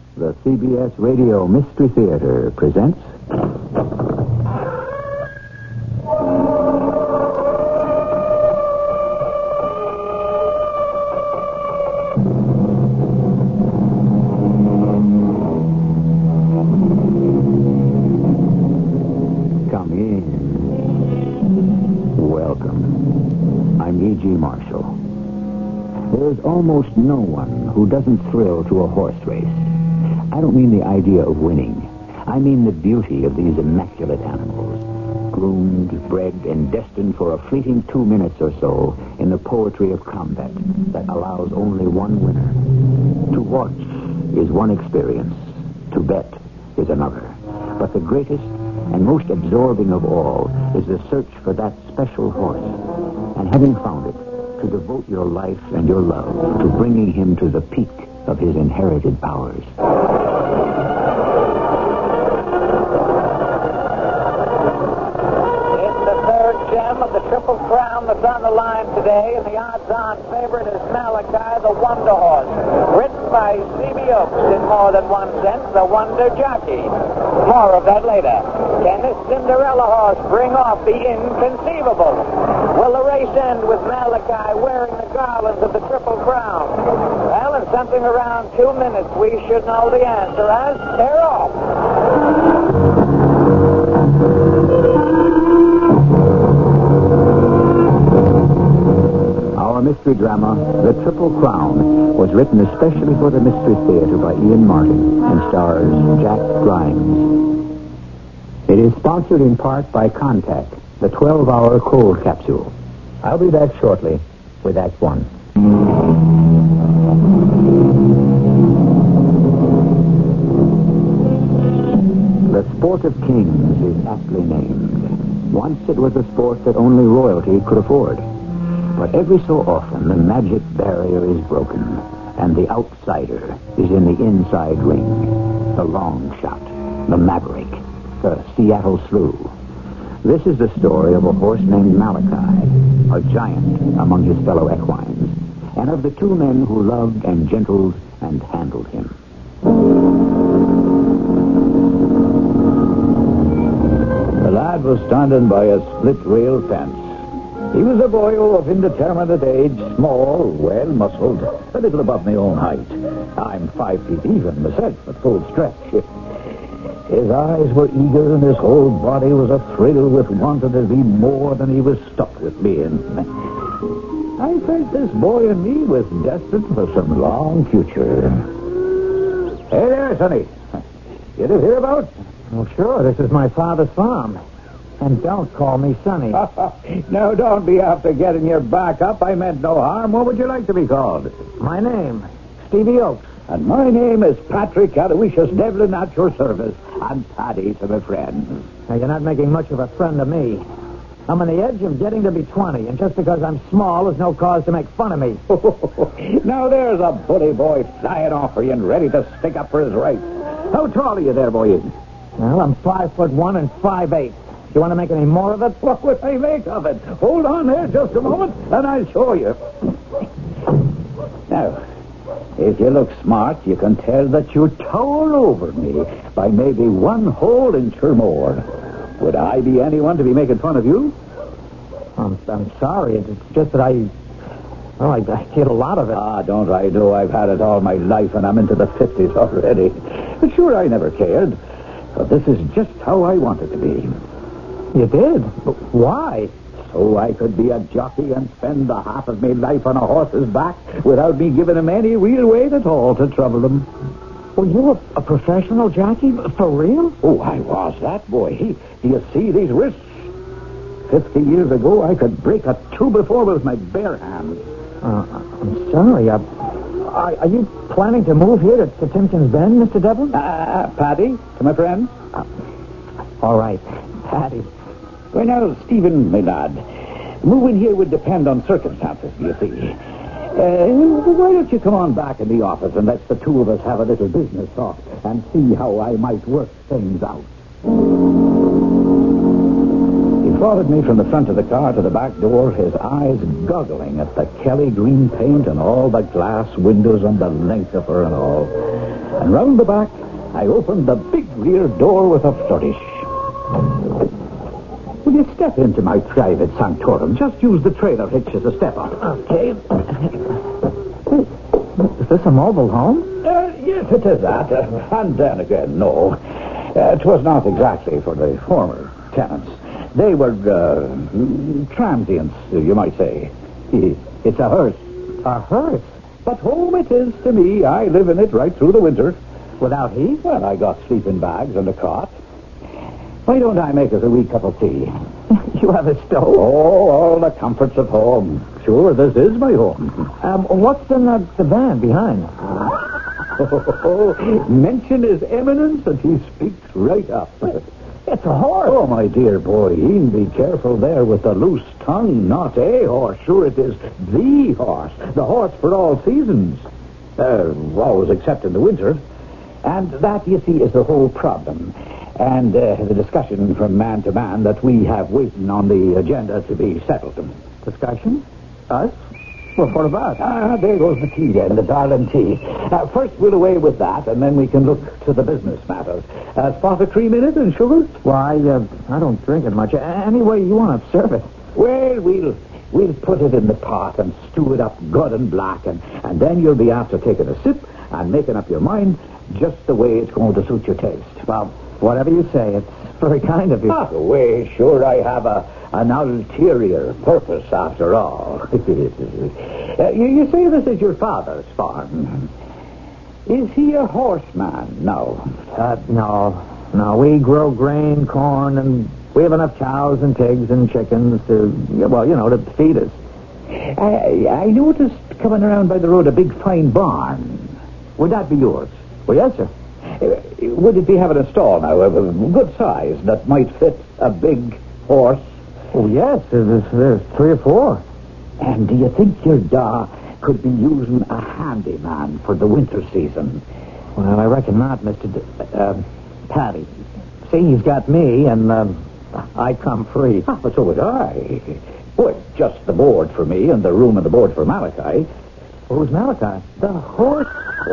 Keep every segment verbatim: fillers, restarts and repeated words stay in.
The C B S Radio Mystery Theater presents... Come in. Welcome. I'm E G. Marshall. There's almost no one who doesn't thrill to a horse race. I don't mean the idea of winning. I mean the beauty of these immaculate animals, groomed, bred, and destined for a fleeting two minutes or so in the poetry of combat that allows only one winner. To watch is one experience. To bet is another. But the greatest and most absorbing of all is the search for that special horse. And having found it, to devote your life and your love to bringing him to the peak of his inherited powers. Of the Triple Crown that's on the line today, and the odds-on favorite is Malachi, the Wonder Horse, written by C B Oaks in more than one sense, the Wonder Jockey. More of that later. Can this Cinderella horse bring off the inconceivable? Will the race end with Malachi wearing the garlands of the Triple Crown? Well, in something around two minutes, we should know the answer as they're off. Our mystery drama, The Triple Crown, was written especially for the Mystery Theater by Ian Martin and stars Jack Grimes. It is sponsored in part by Contact, the twelve-hour cold capsule. I'll be back shortly with Act One. The Sport of Kings is aptly named. Once it was a sport that only royalty could afford. But every so often, the magic barrier is broken, and the outsider is in the inside ring. The long shot, the maverick, the Seattle Slew. This is the story of a horse named Malachi, a giant among his fellow equines, and of the two men who loved and gentled and handled him. The lad was standing by a split-rail fence. He was a boyo of indeterminate age, small, well-muscled, a little above my own height. I'm five feet even myself at full stretch. His eyes were eager and his whole body was athrill with wanting to be more than he was stuck with being. I felt this boy and me was destined for some long future. Hey there, Sonny. You live hereabouts? Oh, sure. This is my father's farm. And don't call me Sonny. Now, don't be after getting your back up. I meant no harm. What would you like to be called? My name, Stevie Oaks. And my name is Patrick Aloysius Devlin at your service. And Paddy to my friends. Now, you're not making much of a friend of me. I'm on the edge of getting to be twenty, and just because I'm small is no cause to make fun of me. Now, there's a bully boy flying off for you and ready to stick up for his rights. How tall are you there, boy? Well, I'm five foot one and five eight. You want to make any more of it? What would I make of it? Hold on there just a moment, and I'll show you. Now, if you look smart, you can tell that you tower over me by maybe one whole inch or more. Would I be anyone to be making fun of you? I'm, I'm sorry. It's just that I... Well, I, I get a lot of it. Ah, don't I know? I've had it all my life, and I'm into the fifties already. But sure, I never cared. But this is just how I want it to be. You did? But why? So I could be a jockey and spend the half of my life on a horse's back without me giving him any real weight at all to trouble him. Well, you're a, a professional jockey? For real? Oh, I was that, boy. Do you see these wrists? Fifty years ago, I could break a two-before with my bare hands. Uh, I'm sorry. Uh, are, are you planning to move here to, to Timpkins Bend, Mister Devlin? Uh, Paddy, to my friend. Uh, all right, Paddy. Well, now, Stephen, my lad, moving here would depend on circumstances, you see. Uh, why don't you come on back in the office and let the two of us have a little business talk and see how I might work things out? He followed me from the front of the car to the back door, his eyes goggling at the Kelly green paint and all the glass windows on the length of her and all. And round the back, I opened the big rear door with a flourish. Will you step into my private sanctorum? Just use the trailer hitch as a step up. Okay. Is this a mobile home? Uh, yes, it is that. Uh, and then again, no. Uh, it was not exactly for the former tenants. They were uh, transients, you might say. It's a hearse. A hearse? But home it is to me. I live in it right through the winter. Without heat? Well, I got sleeping bags and a cot. Why don't I make us a wee cup of tea? You have a stove? Oh, all the comforts of home. Sure, this is my home. Um, what's in the, the van behind? Oh, mention his eminence and he speaks right up. It's a horse. Oh, my dear boy, Ian, be careful there with the loose tongue. Not a horse. Sure, it is the horse. The horse for all seasons. Uh, always except in the winter. And that, you see, is the whole problem. And uh, the discussion from man to man that we have waiting on the agenda to be settled. Discussion? Us? Well, what about? Ah, there goes the tea then, the darling tea. Uh, first we'll away with that, and then we can look to the business matters. Uh, spot of cream in it and sugar? Why, uh, I don't drink it much. Any way you want to serve it. Well, we'll we'll put it in the pot and stew it up good and black, and, and then you'll be after taking a sip and making up your mind just the way it's going to suit your taste. Well, whatever you say, it's very kind of you. Ah, way, sure, I have a an ulterior purpose after all. uh, you, you say this is your father's farm. Is he a horseman? No. Uh, no. No, we grow grain, corn, and we have enough cows and pigs and chickens to, well, you know, to feed us. I, I noticed coming around by the road a big fine barn. Would that be yours? Well, yes, sir. Uh, would it be having a stall now, a good size, that might fit a big horse? Oh, yes, there's, there's three or four. And do you think your da could be using a handyman for the winter season? Well, I reckon not, Mister D- uh, Patty. See, he's got me, and um, I come free. Ah, but so would I. Well, just the board for me and the room and the board for Malachi. Who's Malachi? The horse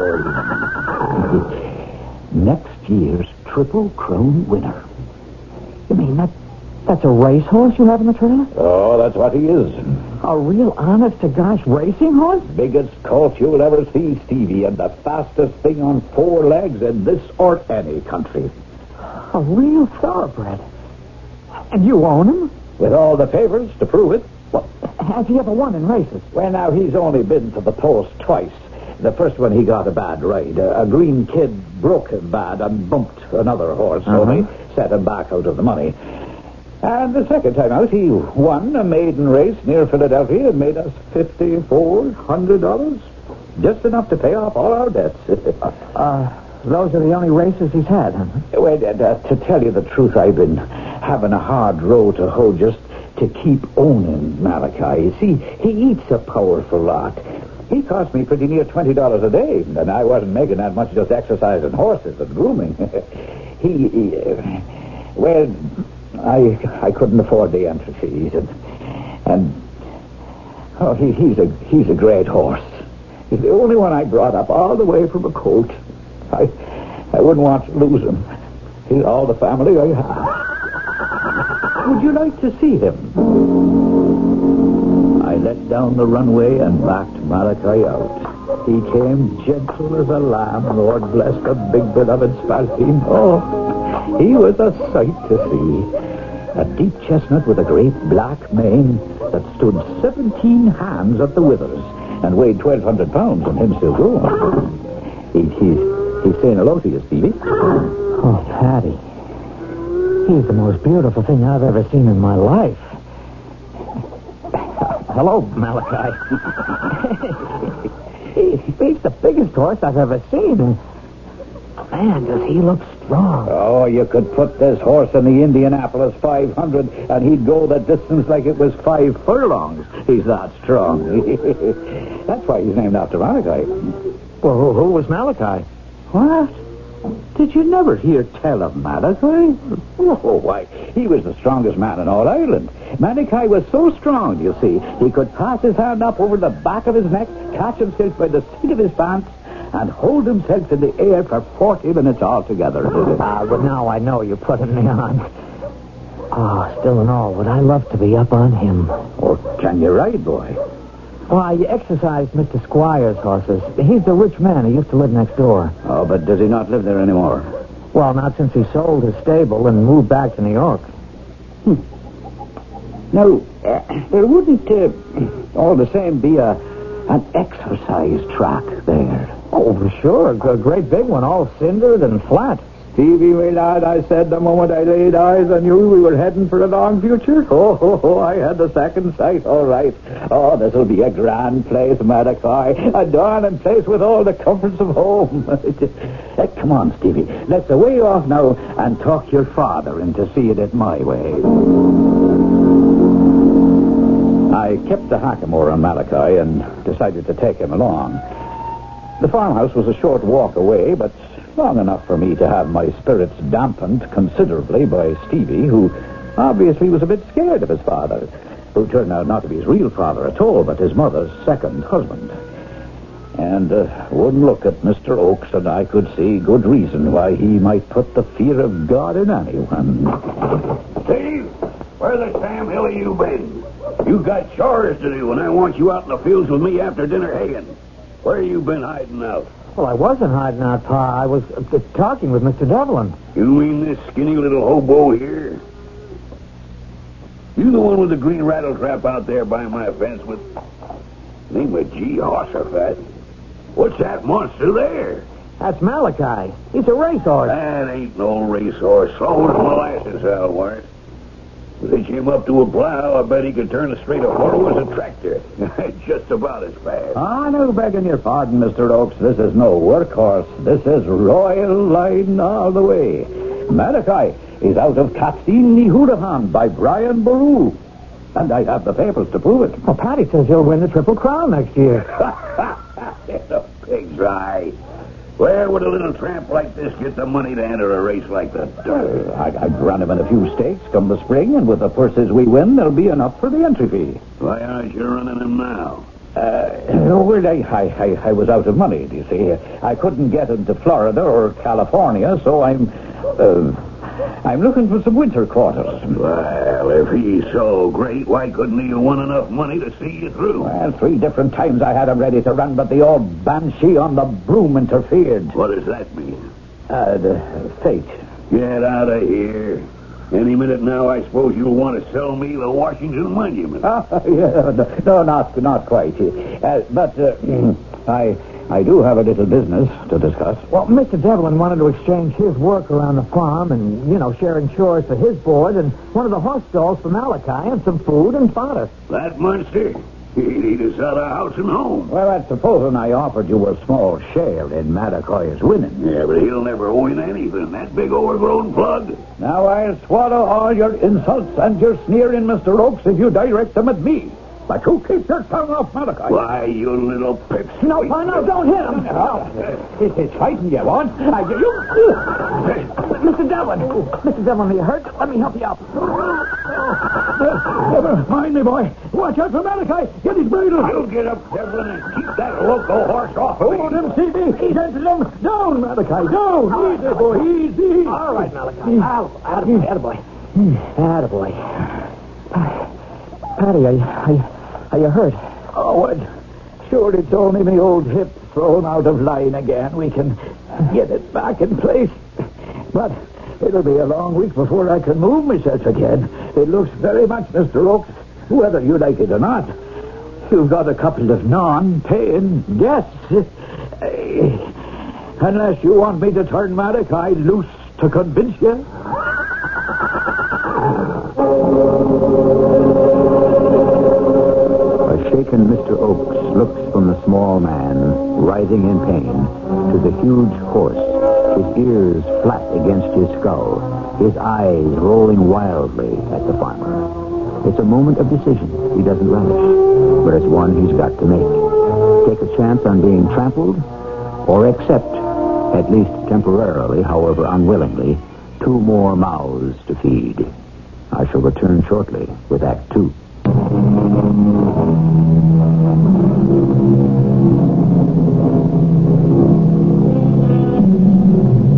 for next year's Triple Crown winner. You mean that that's a racehorse you have in the trailer? Oh, that's what he is. A real honest-to-gosh racing horse? Biggest colt you'll ever see, Stevie, and the fastest thing on four legs in this or any country. A real thoroughbred. And you own him? With all the papers to prove it. Well, has he ever won in races? Well, now, he's only been to the post twice. The first one, he got a bad ride. A, a green kid broke him bad and bumped another horse, so Uh-huh. they set him back out of the money. And the second time out, he won a maiden race near Philadelphia and made us fifty-four hundred dollars. Just enough to pay off all our debts. Uh, those are the only races he's had, huh? Well, uh, to tell you the truth, I've been having a hard row to hoe just to keep owning Malachi. You see, he eats a powerful lot. He cost me pretty near twenty dollars a day, and I wasn't making that much just exercising horses and grooming. he, he uh, well, I I couldn't afford the entry fees, and and oh, he, he's a he's a great horse. He's the only one I brought up all the way from a colt. I I wouldn't want to lose him. He's all the family I have. Would you like to see him? I let down the runway and backed Malachi out. He came gentle as a lamb, Lord bless the big beloved Spalpeen. Oh, he was a sight to see. A deep chestnut with a great black mane that stood seventeen hands at the withers and weighed twelve hundred pounds, and him still going. He, he's, he's saying hello to you, Stevie. Oh, Patty. He's the most beautiful thing I've ever seen in my life. Hello, Malachi. he, he's the biggest horse I've ever seen. And man, does he look strong. Oh, you could put this horse in the Indianapolis five hundred and he'd go the distance like it was five furlongs. He's that strong. That's why he's named after Malachi. Well, who, who was Malachi? What? Did you never hear tell of Malachi? Oh, why, he was the strongest man in all Ireland. Malachi was so strong, you see, he could pass his hand up over the back of his neck, catch himself by the seat of his pants, and hold himself in the air for forty minutes altogether. Ah, but now I know you're putting me on. Oh, still and all, would I love to be up on him. Or can you ride, boy? Well, I exercised Mister Squire's horses. He's the rich man who used to live next door. Oh, but does he not live there anymore? Well, not since he sold his stable and moved back to New York. Hmm. Now, uh, there wouldn't, uh, all the same, be a an exercise track there. Oh, for sure. A great big one, all cindered and flat. Stevie, my lad, I said the moment I laid eyes on you, we were heading for a long future. Oh, oh, oh, I had the second sight, all right. Oh, this'll be a grand place, Malachi. A darling place with all the comforts of home. uh, come on, Stevie. Let's away off now and talk your father into seeing it my way. I kept the hackamore on Malachi and decided to take him along. The farmhouse was a short walk away, but long enough for me to have my spirits dampened considerably by Stevie, who obviously was a bit scared of his father, who turned out not to be his real father at all, but his mother's second husband. And uh, one look at Mister Oakes, and I could see good reason why he might put the fear of God in anyone. Steve, where the Sam Hill have you been? You got chores to do, and I want you out in the fields with me after dinner haying. Where you been hiding out? Well, I wasn't hiding out, Pa. I was uh, talking with Mister Devlin. You mean this skinny little hobo here? You the one with the green rattletrap out there by my fence with... Name of Jehoshaphat. What's that monster there? That's Malachi. He's a racehorse. That ain't no racehorse. Slow as molasses, Alwart. Hitch him up to a plow, I bet he could turn as straight a furrow as a tractor. Just about as fast. Ah, no, begging your pardon, Mister Oakes. This is no workhorse. This is royal line all the way. Malachi is out of Katsini Hurahan by Brian Boru. And I have the papers to prove it. Well, Patty says he'll win the Triple Crown next year. The pig's eye. Where would a little tramp like this get the money to enter a race like that? Uh, I, I'd run him in a few stakes come the spring, and with the purses we win, there'll be enough for the entry fee. Why aren't you running him now? Uh, well, I, I, I was out of money, do you see? I couldn't get him to Florida or California, so I'm... Uh, I'm looking for some winter quarters. Well, if he's so great, why couldn't he have won enough money to see you through? Well, three different times I had him ready to run, but the old banshee on the broom interfered. What does that mean? Uh, the fate. Get out of here. Any minute now, I suppose you'll want to sell me the Washington Monument. Oh, yeah, no, not not quite. Uh, but uh, I I do have a little business to discuss. Well, Mister Devlin wanted to exchange his work around the farm and, you know, sharing chores for his board and one of the horse stalls for Malachi and some food and fodder. That monster? He'd eat us out of house and home. Well, that's supposing I offered you a small share in Malachi's winning. Yeah, but he'll never win anything. That big overgrown plug. Now I'll swallow all your insults and your sneering, Mister Oakes, if you direct them at me. But you keep your tongue off Malachi. Why, you little pips. No, Pa, no, don't hit him. Oh, it's, it's fighting you want. I, you, Mister Devlin. Mister Devlin, are you hurt? Let me help you out. Never mind me, boy. Watch out for Malachi. Get his bridle. I'll get up, Devlin, and keep that loco horse off of me. Hold him, C B. Gentlemen, down, Malachi, down. Easy, boy, easy. All right, Malachi. Attaboy, attaboy. Attaboy. Patty, are you, are you, are you hurt? Oh, what? Sure, it's only my old hip thrown out of line again. We can get it back in place. But it'll be a long week before I can move myself again. It looks very much, Mister Oakes, whether you like it or not. You've got a couple of non-paying guests. Unless you want me to turn Malachi loose to convince you. A shaken Mister Oakes looks from the small man, writhing in pain, to the huge horse, his ears flat against his skull, his eyes rolling wildly at the farmer. It's a moment of decision he doesn't relish, but it's one he's got to make. Take a chance on being trampled, or accept, at least temporarily, however unwillingly, two more mouths to feed. I shall return shortly with Act Two.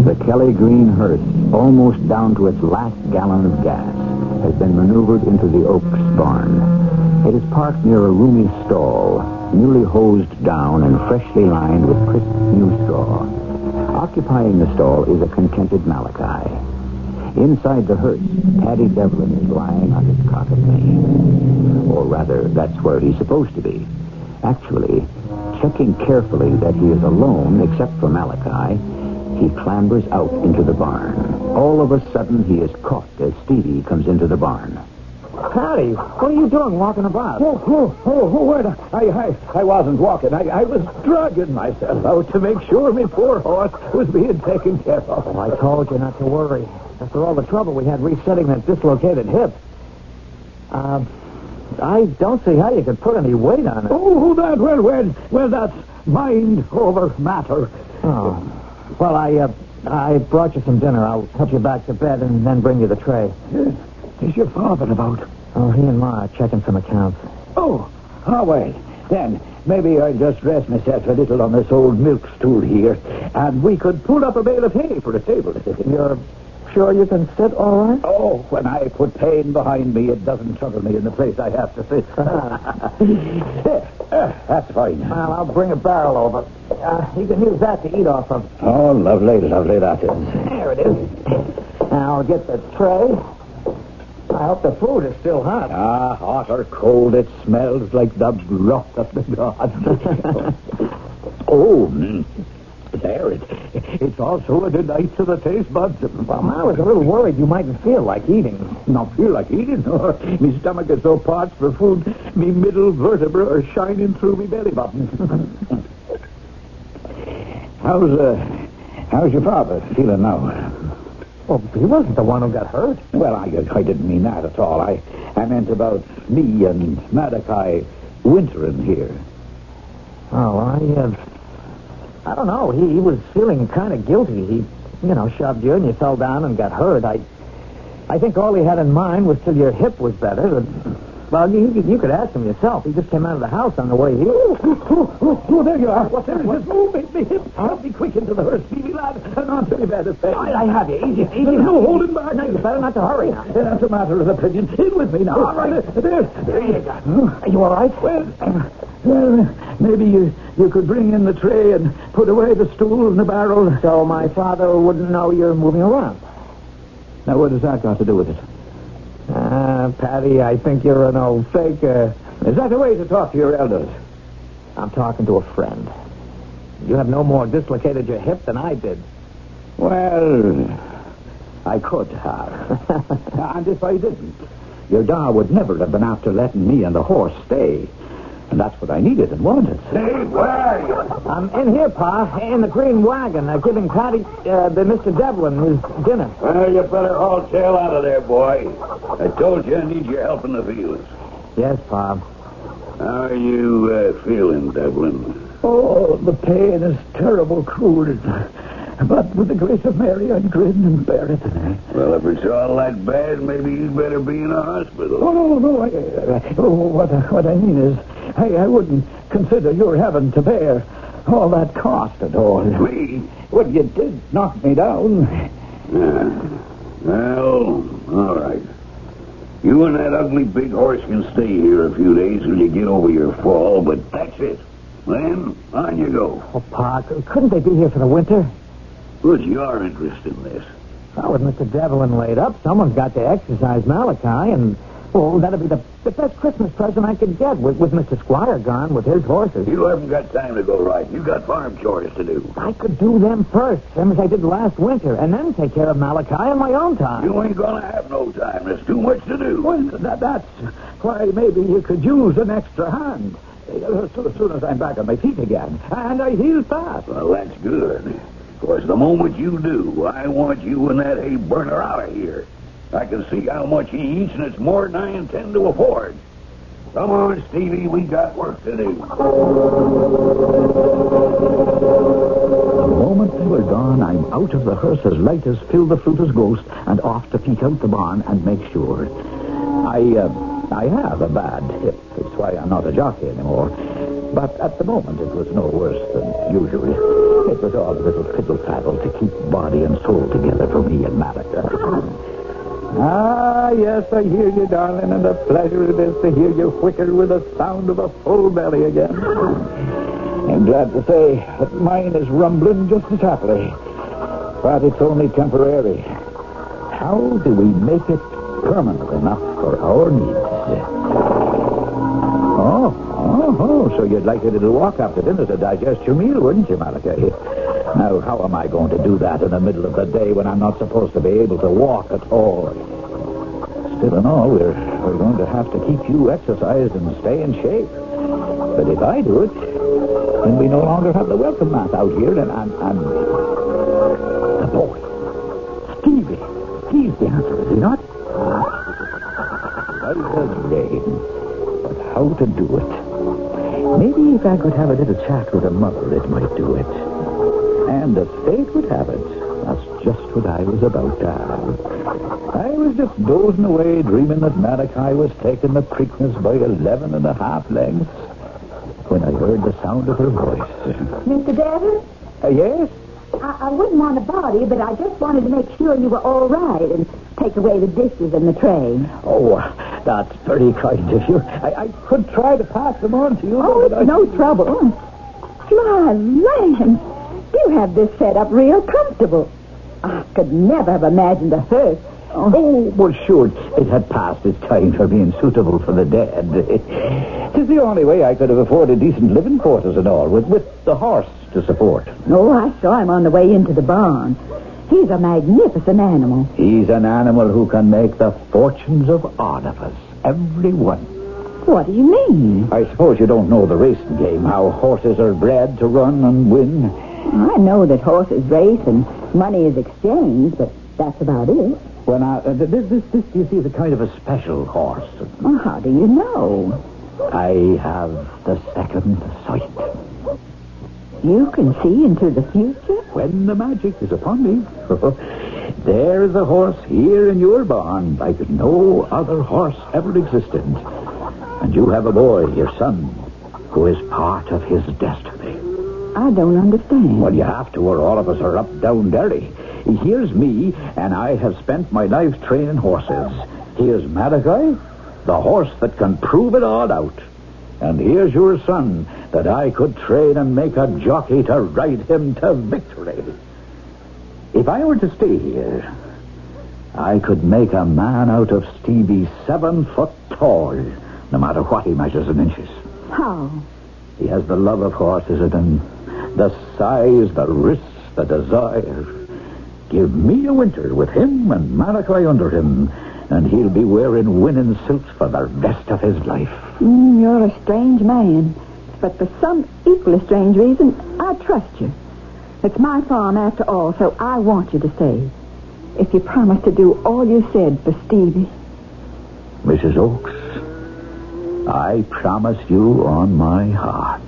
The Kelly Green hearse, almost down to its last gallon of gas, has been maneuvered into the Oaks barn. It is parked near a roomy stall, newly hosed down and freshly lined with crisp new straw. Occupying the stall is a contented Malachi. Inside the hearse, Paddy Devlin is lying on his cot of pain. Or rather, that's where he's supposed to be. Actually, checking carefully that he is alone except for Malachi, he clambers out into the barn. All of a sudden, he is caught as Stevie comes into the barn. Patty, what are you doing walking about? Oh, oh, oh, oh wait. I, I, I wasn't walking. I, I was dragging myself out to make sure my poor horse was being taken care of. Oh, I told you not to worry. After all the trouble we had resetting that dislocated hip. Uh, I don't see how you could put any weight on it. Oh, that, well, well, well, that's mind over matter. Oh. Well, I, uh, I brought you some dinner. I'll help you back to bed and then bring you the tray. Uh, is your father about? Oh, he and Ma are checking some accounts. Oh, oh, well, then maybe I'll just rest myself a little on this old milk stool here, and we could pull up a bale of hay for the table. You're sure you can sit all right? Oh, when I put pain behind me, it doesn't trouble me in the place I have to sit. There, uh, that's fine. Well, I'll bring a barrel over. Uh, you can use that to eat off of. Oh, lovely, lovely, that is. There it is. Now, I'll get the tray. I hope the food is still hot. Ah, hot or cold, it smells like the broth of the gods. Oh, mm, there it It's also a delight to the taste buds. Well, I was a little worried you mightn't feel like eating. Not feel like eating? No, my stomach is so parched for food, me middle vertebra are shining through me belly button. how's, uh, how's your father feeling now? Well, he wasn't the one who got hurt. Well, I, I didn't mean that at all. I, I meant about me and Malachi wintering here. Oh, I, uh, I don't know. He, he was feeling kind of guilty. He, you know, shoved you and you fell down and got hurt. I, I think all he had in mind was till your hip was better. Well, you, you, you could ask him yourself. He just came out of the house on the way here. Oh, oh, oh, oh there you are. What there is? Oh, me, me hip. Help me quick into the hearse, Stevie, lad. And on to me bed, it's I, I have you. Easy, easy. There's no holding back. No, you better not to hurry now. That's a matter of opinion. In with me now. All right. There. There you go. Are you all right? Well, uh, well, maybe you, you could bring in the tray and put away the stool and the barrel. So my father wouldn't know you're moving around. Now, what has that got to do with it? Ah, Patty, I think you're an old faker. Is that the way to talk to your elders? I'm talking to a friend. You have no more dislocated your hip than I did. Well, I could have. And if I didn't, your da would never have been after letting me and the horse stay. And that's what I needed and wanted. Hey, where are you? I'm in here, Pa, in the green wagon, uh, giving Patty, uh, the Mister Devlin his dinner. Well, you better haul tail out of there, boy. I told you I need your help in the fields. Yes, Pa. How are you uh, feeling, Devlin? Oh, the pain is terrible cruel. But with the grace of Mary, I'd grin and bear it. Well, if it's all that bad, maybe you'd better be in a hospital. Oh, no, no. I, I, oh, what, I, what I mean is, I, I wouldn't consider your having to bear all that cost at all. Me? Well, you did knock me down. Yeah. Well, all right. You and that ugly big horse can stay here a few days till you get over your fall, but that's it. Then, on you go. Oh, Pa, couldn't they be here for the winter? What's your interest in this? Well, with Mister Devlin laid up, someone's got to exercise Malachi, and, well, that'd be the, the best Christmas present I could get with, with Mister Squire gone with his horses. You haven't got time to go riding. You got farm chores to do. I could do them first, same as I did last winter, and then take care of Malachi on my own time. You ain't gonna have no time. There's too much to do. Well, that, that's why maybe you could use an extra hand. As soon as I'm back on my feet again. And I heal fast. Well, that's good. Of course, the moment you do, I want you and that hay burner out of here. I can see how much he eats, and it's more than I intend to afford. Come on, Stevie, we got work to do. The moment they were gone, I'm out of the hearse as light as Phil the Fruiter's ghost and off to peek out the barn and make sure. I, uh, I have a bad hip. That's why I'm not a jockey anymore. But at the moment, it was no worse than usual. It was all a little fiddle-faddle to keep body and soul together for me and Malika. Ah, yes, I hear you, darling, and a pleasure it is to hear you whicker with the sound of a full belly again. I'm glad to say that mine is rumbling just as happily. But it's only temporary. How do we make it permanent enough for our needs? Oh, oh, oh, so you'd like a little walk after dinner to digest your meal, wouldn't you, Malika? Now, how am I going to do that in the middle of the day when I'm not supposed to be able to walk at all? Still in all, we're, we're going to have to keep you exercised and stay in shape. But if I do it, then we no longer have the welcome mat out here, and and, and the boy, Stevie, he's the answer, is he not? Right as rain. But how to do it? Maybe if I could have a little chat with a mother, it might do it. And as fate would have it, that's just what I was about to have. I was just dozing away, dreaming that Malachi was taking the Preakness by eleven and a half lengths, when I heard the sound of her voice. Mister Devon? Uh, yes? I, I wouldn't want to bother you, but I just wanted to make sure you were all right and take away the dishes and the tray. Oh, that's very kind of you. I, I could try to pass them on to you. Oh, but it's I... no trouble. My land, you have this set up real comfortable. I could never have imagined a hearse. Oh, well, sure, it had passed its time for being suitable for the dead. It's the only way I could have afforded decent living quarters and all, with, with the horse to support. Oh, I saw him on the way into the barn. He's a magnificent animal. He's an animal who can make the fortunes of all of us, every one. What do you mean? I suppose you don't know the racing game, how horses are bred to run and win. I know that horses race and money is exchanged, but that's about it. Well, now, uh, this, this, this, you see, is a kind of a special horse. Well, how do you know? I have the second sight. You can see into the future? When the magic is upon me. There is a horse here in your barn like no other horse ever existed. And you have a boy, your son, who is part of his destiny. I don't understand. Well, you have to, or all of us are up down Derry. Here's me, and I have spent my life training horses. Here's Malachi, the horse that can prove it all out. And here's your son, that I could train and make a jockey to ride him to victory. If I were to stay here, I could make a man out of Stevie seven foot tall, no matter what he measures in inches. How? He has the love of horses and the size, the wrists, the desire. Give me a winter with him and Malachi under him, and he'll be wearing winning suits for the rest of his life. Mm, you're a strange man, but for some equally strange reason, I trust you. It's my farm after all, so I want you to stay. If you promise to do all you said for Stevie. Missus Oakes, I promise you on my heart.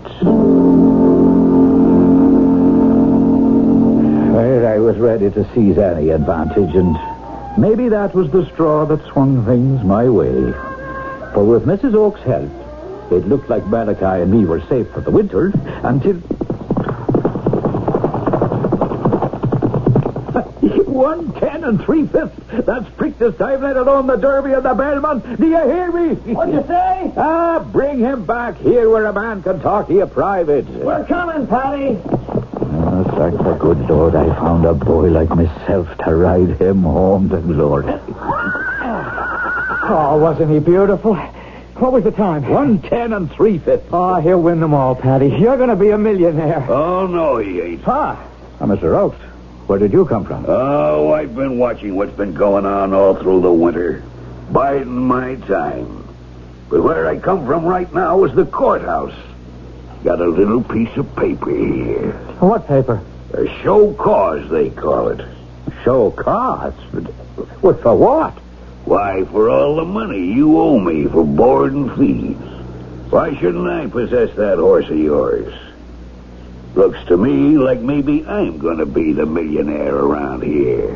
Well, I was ready to seize any advantage, and maybe that was the straw that swung things my way. For with Missus Oakes' help, it looked like Malachi and me were safe for the winter until... One, ten, and three-fifths. That's Preakness time, let alone the Derby and the Belmont. Do you hear me? What'd you say? Ah, bring him back here where a man can talk to you private. We're coming, Patty. Oh, thank the good Lord I found a boy like myself to ride him home to glory. Oh, wasn't he beautiful? What was the time? One, ten, and three-fifths. Oh, he'll win them all, Patty. You're going to be a millionaire. Oh, no, he ain't. Pa. Ah, Mister Oakes, where did you come from? Oh, I've been watching what's been going on all through the winter. Biding my time. But where I come from right now is the courthouse. Got a little piece of paper here. What paper? A show cause, they call it. Show cause? What, for what? Why, for all the money you owe me for board and fees. Why shouldn't I possess that horse of yours? Looks to me like maybe I'm going to be the millionaire around here.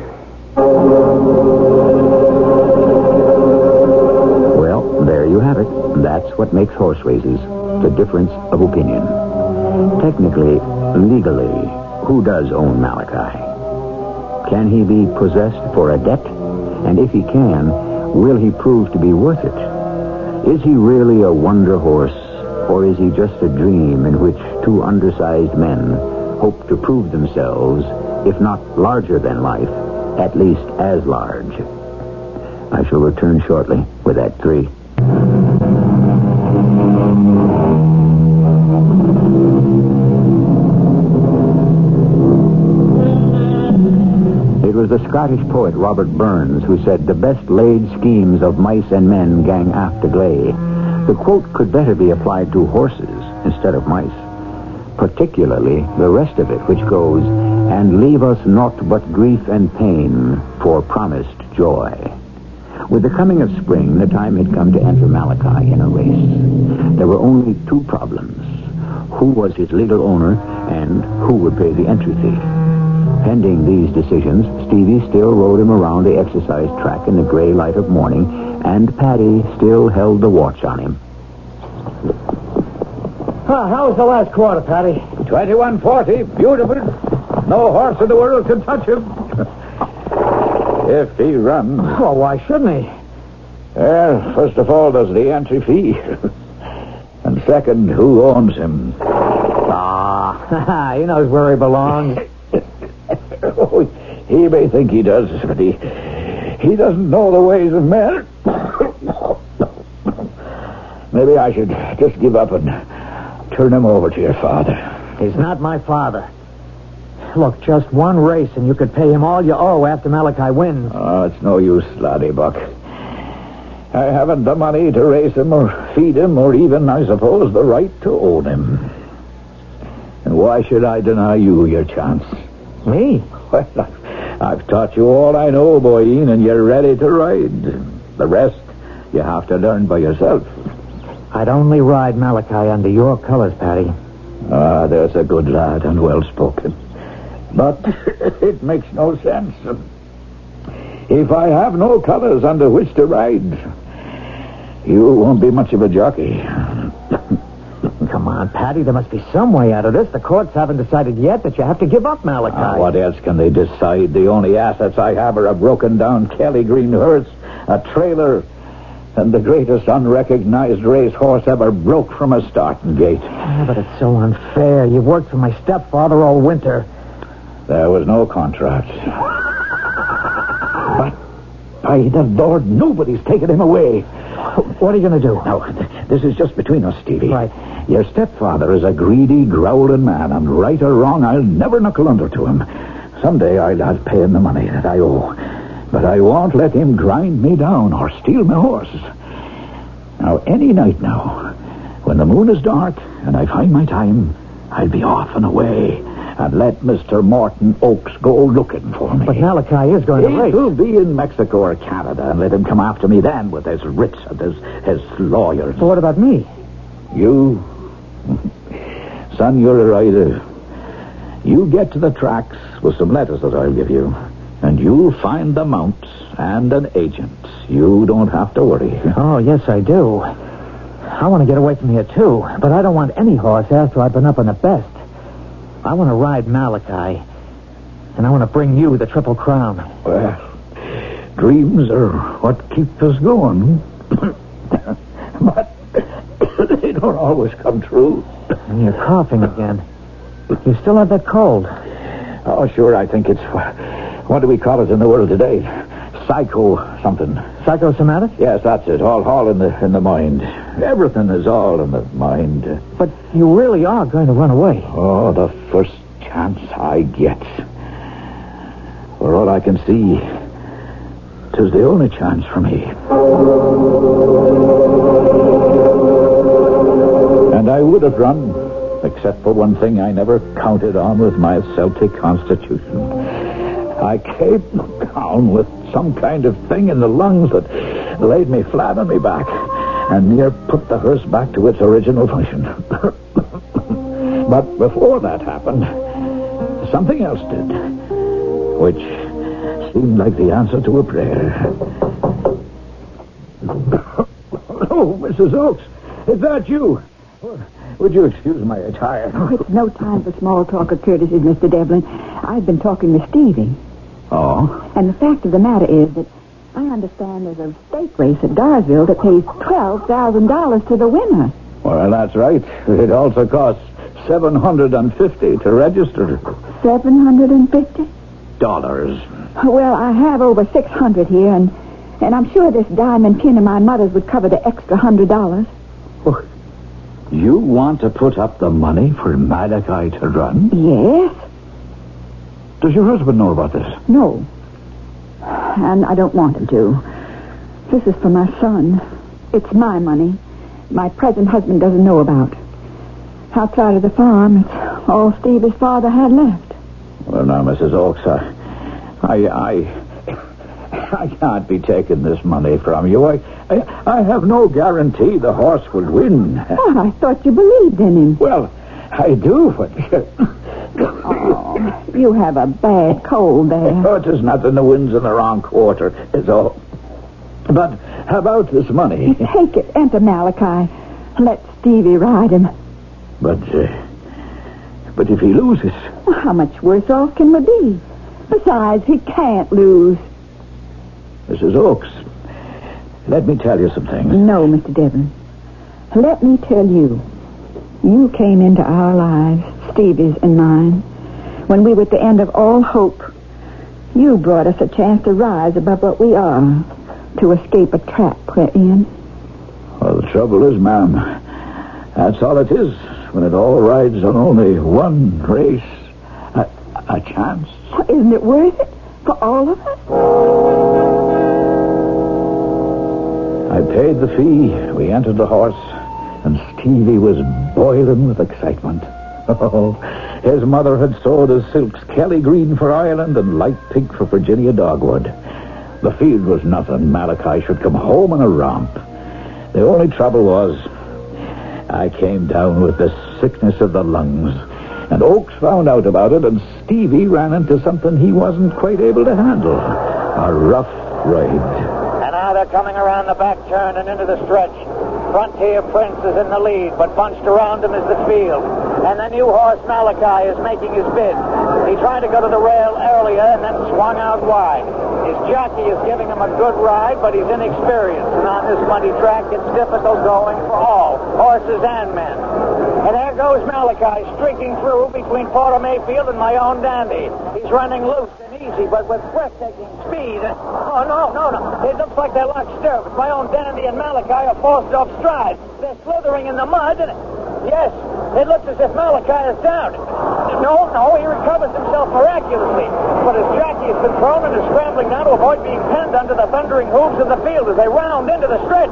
Well, there you have it. That's what makes horse races. The difference of opinion. Technically, legally, Who does own Malachi? Can he be possessed for a debt? And if he can, will he prove to be worth it? Is he really a wonder horse, or is he just a dream in which two undersized men hope to prove themselves, if not larger than life, at least as large? I shall return shortly with Act Three. It was the Scottish poet Robert Burns who said, "The best laid schemes of mice and men gang after gley." The quote could better be applied to horses instead of mice, particularly the rest of it, which goes, "And leave us naught but grief and pain for promised joy." With the coming of spring, the time had come to enter Malachi in a race. There were only two problems. Who was his legal owner, and who would pay the entry fee? Pending these decisions, Stevie still rode him around the exercise track in the gray light of morning, and Paddy still held the watch on him. Huh, how was the last quarter, Paddy? twenty-one forty. Beautiful. No horse in the world can touch him. If he runs. Well, why shouldn't he? Well, first of all, there's the entry fee. And second, who owns him? Ah, he knows where he belongs. Oh, he may think he does, but he, he doesn't know the ways of men. Maybe I should just give up and turn him over to your father. He's not my father. Look, just one race, and you could pay him all you owe after Malachi wins. Oh, it's no use, laddie buck. I haven't the money to raise him or feed him or even, I suppose, the right to own him. And why should I deny you your chance? Me? Well, I've, I've taught you all I know, boyeen, and you're ready to ride. The rest you have to learn by yourself. I'd only ride Malachi under your colors, Paddy. Ah, there's a good lad and well spoken. But it makes no sense. If I have no colors under which to ride, you won't be much of a jockey. Come on, Paddy, there must be some way out of this. The courts haven't decided yet that you have to give up Malachi. Ah, what else can they decide? The only assets I have are a broken-down Kelly Green hearse, a trailer, and the greatest unrecognized racehorse ever broke from a starting gate. Ah, but it's so unfair. You've worked for my stepfather all winter. There was no contract. But, by the Lord, nobody's taken him away. What are you going to do? Now, this is just between us, Stevie. Right. Your stepfather is a greedy, growling man, and right or wrong, I'll never knuckle under to him. Someday I'll, I'll pay him the money that I owe. But I won't let him grind me down or steal my horse. Now, any night now, when the moon is dark and I find my time, I'll be off and away and let Mister Morton Oakes go looking for me. But Malachi is going to race. He'll be in Mexico or Canada, and let him come after me then with his writs and his, his lawyers. So what about me? You? Son, you're a rider. You get to the tracks with some letters that I'll give you, and you'll find the mounts and an agent. You don't have to worry. Oh, yes, I do. I want to get away from here, too, but I don't want any horse after I've been up on the best. I want to ride Malachi, and I want to bring you the Triple Crown. Well, dreams are what keep us going. But they don't always come true. And you're coughing again. You still have that cold. Oh, sure, I think it's... What do we call it in the world today? Psycho something. Psychosomatic? Yes, that's it. All, all in the in the mind. Everything is all in the mind. But you really are going to run away. Oh, the first chance I get. For all I can see, 'tis the only chance for me. And I would have run, except for one thing I never counted on with my Celtic constitution. I came down with some kind of thing in the lungs that laid me flat on my back and near put the hearse back to its original function. But before that happened, something else did, which seemed like the answer to a prayer. Oh, Missus Oakes, is that you? would you excuse my attire? Oh, it's no time for small talk or courtesies, Mister Devlin. I've been talking with Stevie. Oh? And the fact of the matter is that I understand there's a stake race at Darsville that pays twelve thousand dollars to the winner. Well, that's right. It also costs seven hundred fifty dollars to register. seven hundred fifty Dollars. Well, I have over six hundred here, and, and I'm sure this diamond pin of my mother's would cover the extra one hundred dollars. Oh, you want to put up the money for Malachi to run? Yes. Does your husband know about this? No. And I don't want him to. This is for my son. It's my money. My present husband doesn't know about. Outside of the farm, it's all Stevie's father had left. Well, now, Missus Oakes, I, I, I, I can't be taking this money from you. I, I, I have no guarantee the horse will win. Oh, I thought you believed in him. Well, I do, but... Oh, you have a bad cold there. Oh, it is nothing. The wind's in the wrong quarter, is all. But how about this money? Take it. Enter Malachi. Let Stevie ride him. But, uh, but if he loses... Well, how much worse off can we be? Besides, he can't lose. Missus Oakes, let me tell you some things. No, Mister Devlin. Let me tell you. You came into our lives, Stevie's and mine, when we were at the end of all hope. You brought us a chance to rise above what we are, to escape a trap we're in. Well, the trouble is, ma'am, that's all it is when it all rides on only one race. A, a chance. Well, isn't it worth it for all of us? I paid the fee. We entered the horse, and Stevie was boiling with excitement. Oh, his mother had sold his silks Kelly green for Ireland and light pink for Virginia dogwood. The field was nothing. Malachi should come home in a romp. The only trouble was I came down with the sickness of the lungs, and Oakes found out about it, and Stevie ran into something he wasn't quite able to handle. A rough ride. And now they're coming around the back turn and into the stretch. Frontier Prince is in the lead, but bunched around him is the field. And the new horse, Malachi, is making his bid. He tried to go to the rail earlier and then swung out wide. His jockey is giving him a good ride, but he's inexperienced. And on this muddy track, it's difficult going for all, horses and men. And there goes Malachi, streaking through between Porter Mayfield and my own Dandy. He's running loose and easy, but with breathtaking speed. Oh, no, no, no. It looks like they're locked stirrups. My own Dandy and Malachi are forced off stride. They're slithering in the mud, and... Yes, it looks as if Malachi is down. No, no, he recovers himself miraculously. But his jockey has been thrown and is scrambling now to avoid being pinned under the thundering hooves of the field as they round into the stretch.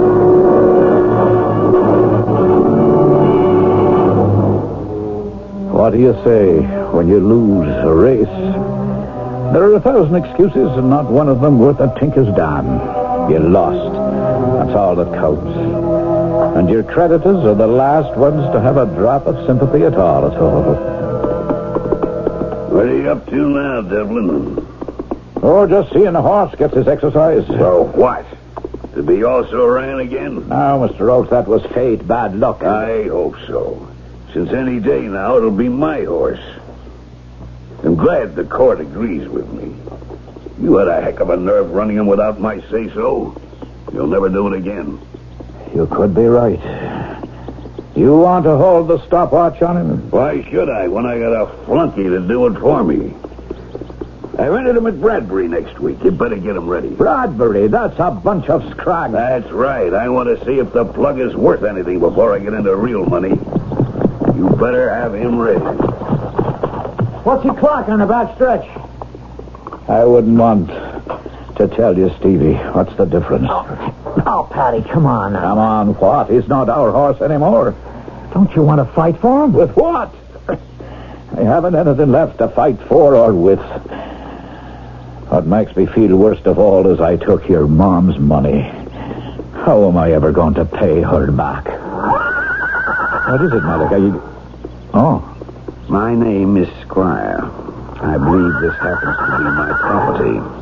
What do you say when you lose a race? There are a thousand excuses, and not one of them worth a tinker's damn. You lost. That's all that counts. And your creditors are the last ones to have a drop of sympathy at all, at all. What are you up to now, Devlin? Oh, just seeing the horse gets his exercise. So what? To be also ran again? Now, Mister Oakes, that was fate, bad luck. I hope so. Since any day now, it'll be my horse. I'm glad the court agrees with me. You had a heck of a nerve running him without my say-so. You'll never do it again. You could be right. You want to hold the stopwatch on him? Why should I, when I got a flunky to do it for me? I rented him at Bradbury next week. You better get him ready. Bradbury? That's a bunch of scrag. That's right. I want to see if the plug is worth anything before I get into real money. You better have him ready. What's he clock on the back stretch? I wouldn't want to tell you, Stevie. What's the difference? Oh, oh, Patty, come on now. Come on, what? He's not our horse anymore. Don't you want to fight for him? With what? I haven't anything left to fight for or with. What makes me feel worst of all is I took your mom's money. How am I ever going to pay her back? What is it, Malachi? You... Oh. My name is Squire. I believe this happens to be my property.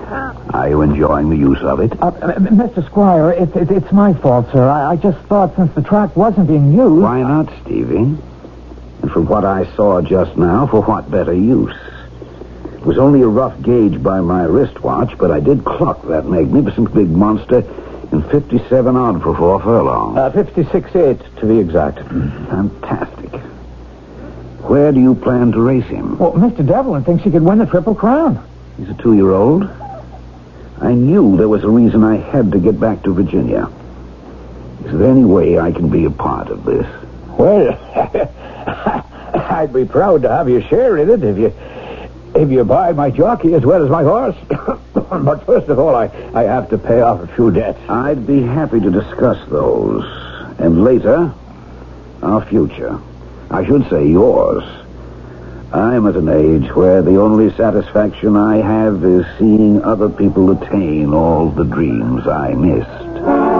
Are you enjoying the use of it? Uh, uh, Mister Squire, it, it, it's my fault, sir. I, I just thought since the track wasn't being used... Why not, Stevie? And from what I saw just now, for what better use? It was only a rough gauge by my wristwatch, but I did clock that magnificent big monster in fifty-seven odd for four furlongs. Uh, fifty-six eight, to be exact. Fantastic. Where do you plan to race him? Well, Mister Devlin thinks he could win the Triple Crown. He's a two-year-old. I knew there was a reason I had to get back to Virginia. Is there any way I can be a part of this? Well, I'd be proud to have you share in it if you if you buy my jockey as well as my horse. But first of all, I, I have to pay off a few debts. I'd be happy to discuss those. And later, our future. I should say yours. I'm at an age where the only satisfaction I have is seeing other people attain all the dreams I missed.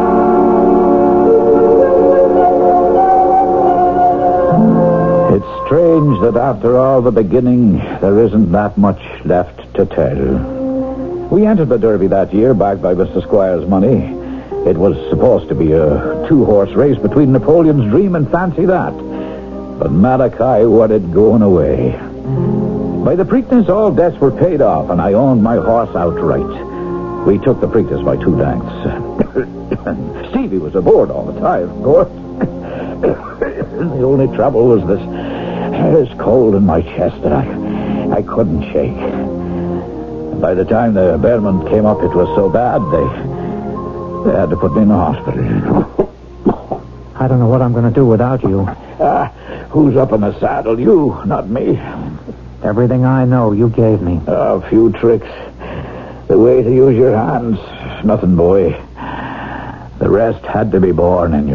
It's strange that after all the beginning, there isn't that much left to tell. We entered the Derby that year, backed by Mister Squire's money. It was supposed to be a two-horse race between Napoleon's Dream and Fancy That. But Malachi wanted going away. By the Preakness, all debts were paid off, and I owned my horse outright. We took the Preakness by two lengths. Stevie was aboard all the time, of course. The only trouble was this, this cold in my chest that I, I couldn't shake. By the time the Belmont came up, it was so bad, they, they had to put me in the hospital. I don't know what I'm going to do without you. Uh, who's up in the saddle? You, not me. Everything I know, you gave me. A few tricks. The way to use your hands. Nothing, boy. The rest had to be born in you.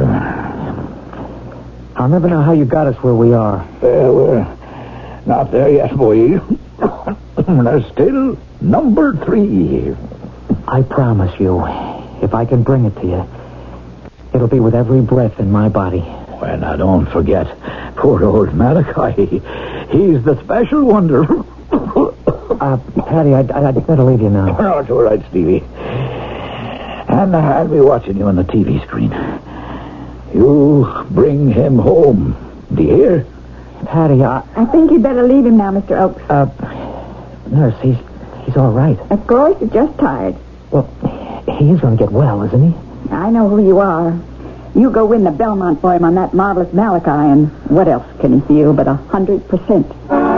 I'll never know how you got us where we are. Well, we're not there yet, boy. There's still number three. I promise you, if I can bring it to you, it'll be with every breath in my body. Well, now, don't forget, poor old Malachi. He's the special wonder. uh, Patty, I'd, I'd better leave you now. No, it's all right, Stevie. And I'll be watching you on the T V screen. You bring him home. Do you hear? Patty, I... I think you'd better leave him now, Mister Oakes. Uh, nurse, he's, he's all right. Of course, he's just tired. Well, he is going to get well, isn't he? I know who you are. You go win the Belmont for him on that marvelous Malachi, and what else can he feel but a hundred percent?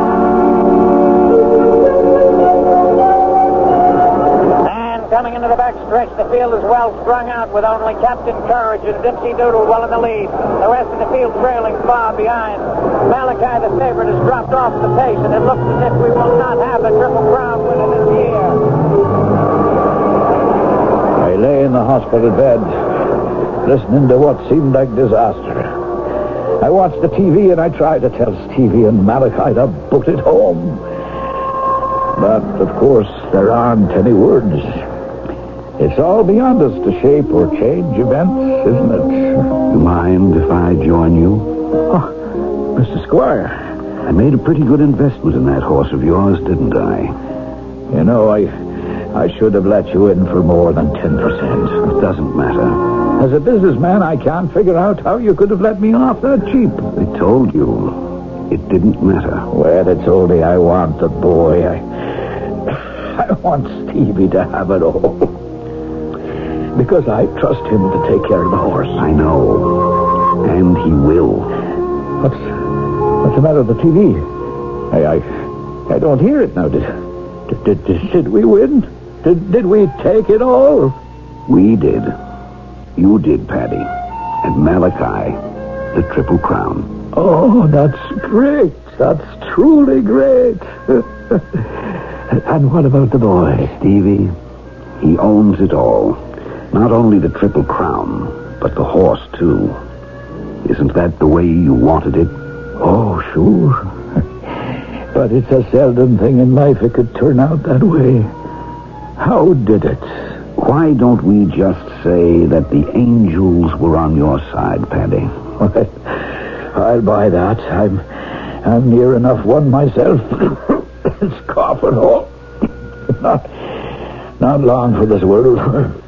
And coming into the backstretch, the field is well strung out with only Captain Courage and Dipsy Doodle well in the lead. The rest of the field trailing far behind. Malachi, the favorite, has dropped off the pace, and it looks as if we will not have a Triple Crown winner this year. I lay in the hospital bed, listening to what seemed like disaster. I watched the T V and I tried to tell Stevie and Malachi to boot it home. But, of course, there aren't any words. It's all beyond us to shape or change events, isn't it? You mind if I join you? Oh, Mister Squire. I made a pretty good investment in that horse of yours, didn't I? You know, I... I should have let you in for more than ten percent. It doesn't matter. As a businessman, I can't figure out how you could have let me off that cheap. I told you. It didn't matter. Well, it's only I want the boy. I, I want Stevie to have it all. Because I trust him to take care of the horse. I know. And he will. What's, what's the matter with the T V? I, I, I don't hear it now. Did, did, did, did we win? Did, did we take it all? We did. You did, Paddy. And Malachi, the Triple Crown. Oh, that's great. That's truly great. And what about the boy? Stevie, he owns it all. Not only the Triple Crown, but the horse, too. Isn't that the way you wanted it? Oh, sure. But it's a seldom thing in life it could turn out that way. How did it? Why don't we just say that the angels were on your side, Paddy? I'll buy that. I'm I'm near enough one myself. It's coughing all. Not, Not long for this world.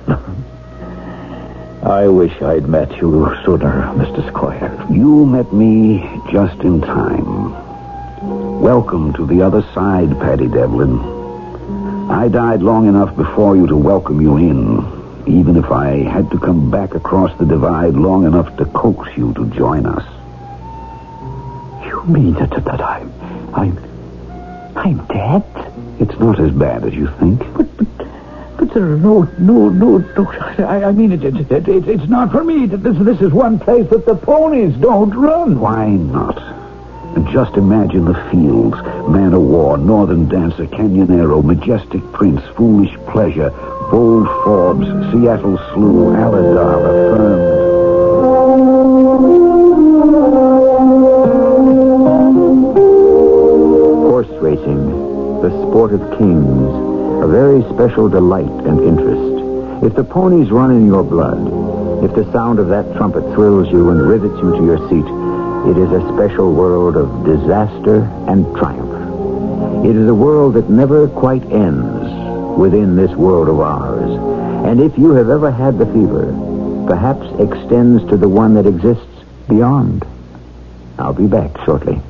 I wish I'd met you sooner, Mister Squire. You met me just in time. Welcome to the other side, Paddy Devlin. I died long enough before you to welcome you in, even if I had to come back across the divide long enough to coax you to join us. You mean that, that I'm... I'm... I'm dead? It's not as bad as you think. But, but, but there are no, no, no, no. I, I mean, it, it, it, it, it's not for me. This, this is one place that the ponies don't run. Why not? And just imagine the fields, man o' war, northern dancer, canyonero, majestic prince, foolish pleasure, bold Forbes, Seattle slough, Aladar, affirmed. Horse racing, the sport of kings, a very special delight and interest. If the ponies run in your blood, if the sound of that trumpet thrills you and rivets you to your seat, it is a special world of disaster and triumph. It is a world that never quite ends within this world of ours. And if you have ever had the fever, perhaps extends to the one that exists beyond. I'll be back shortly.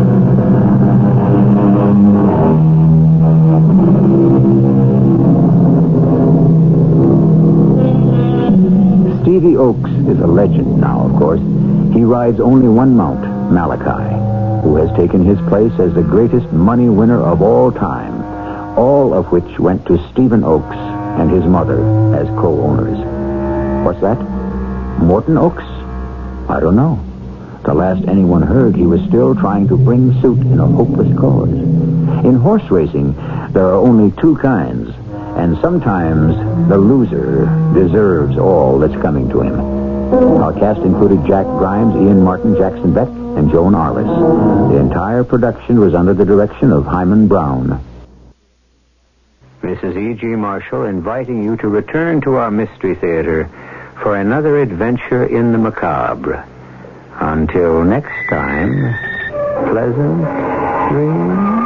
Stevie Oaks is a legend now, of course. He rides only one mount, Malachi, who has taken his place as the greatest money winner of all time, all of which went to Stephen Oaks and his mother as co-owners. What's that? Morton Oaks? I don't know. The last anyone heard, he was still trying to bring suit in a hopeless cause. In horse racing, there are only two kinds, and sometimes the loser deserves all that's coming to him. Our cast included Jack Grimes, Ian Martin, Jackson Beck, and Joan Arliss. The entire production was under the direction of Hyman Brown. This is E G. Marshall inviting you to return to our Mystery Theater for another adventure in the macabre. Until next time, pleasant dreams.